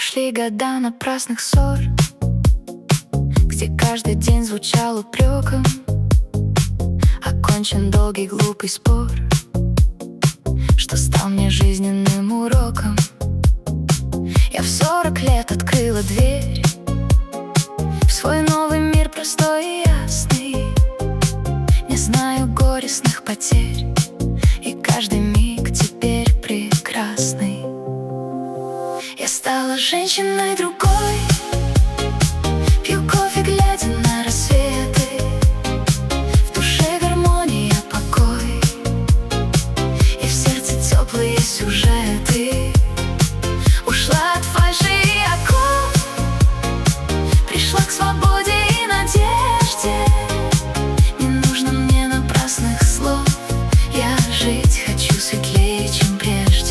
Прошли года напрасных ссор, где каждый день звучал упреком. Окончен долгий глупый спор, что стал мне жизненным уроком. Я в 40 лет открыла дверь в свой новый мир, простой и ясный. Не знаю горестных потерь, и каждый миг теперь прекрасный. Я стала женщиной другой, пью кофе, глядя на рассветы. В душе гармония, покой, и в сердце теплые сюжеты. Ушла от фальши и оков, пришла к свободе и надежде. Не нужно мне напрасных слов, я жить хочу светлее, чем прежде.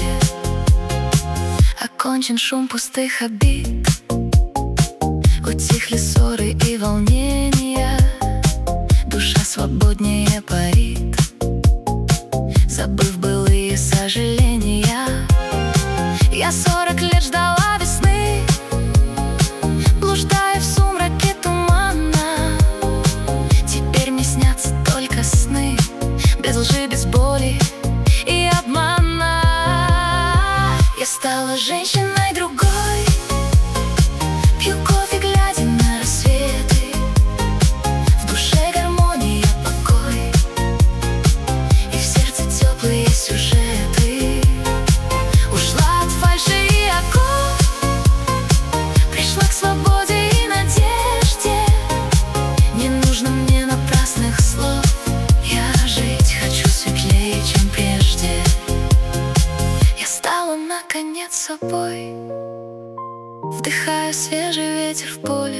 Окончен шум пустых обид, утихли ссоры и волнения. Душа свободнее парит, забыв былые сожаления. Я 40 лет ждала весны, блуждая в сумраке тумана. Теперь мне снятся только сны, без лжи, без боли и обмана. Я стала женщиной другой, пью кофе, глядя на рассветы. В душе гармония, покой, и в сердце теплые сюжеты. Ушла от фальши и оков, пришла к свободе и надежде. Не нужно мне напрасных слов, я жить хочу светлее, чем прежде. Я стала наконец собой, вдыхаю свежий ветер в поле,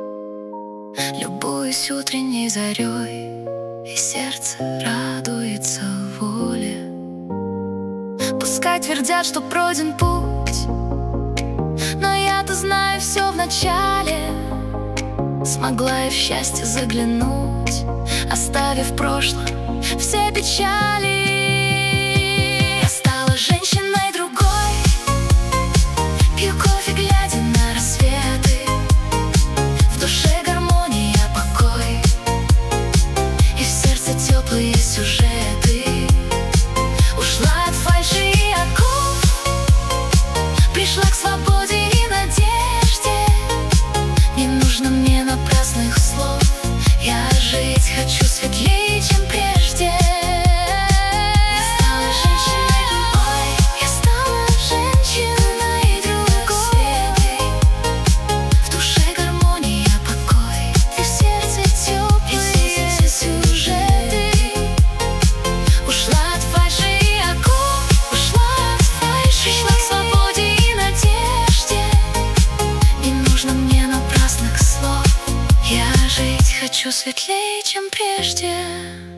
любуюсь утренней зарей, и сердце радуется воле. Пускай твердят, что пройден путь, но я-то знаю все в начале. Смогла я в счастье заглянуть, оставив в прошлом все печали. Я стала женщиной другой, пью кофе, глядя на рассветы. В душе гармония, покой, и в сердце теплые сюжеты. Ушла от фальши и оков, пришла к свободе и надежде. Не нужно мне напрасных слов, я жить хочу светлее, чем прежде. Хочу светлее, чем прежде.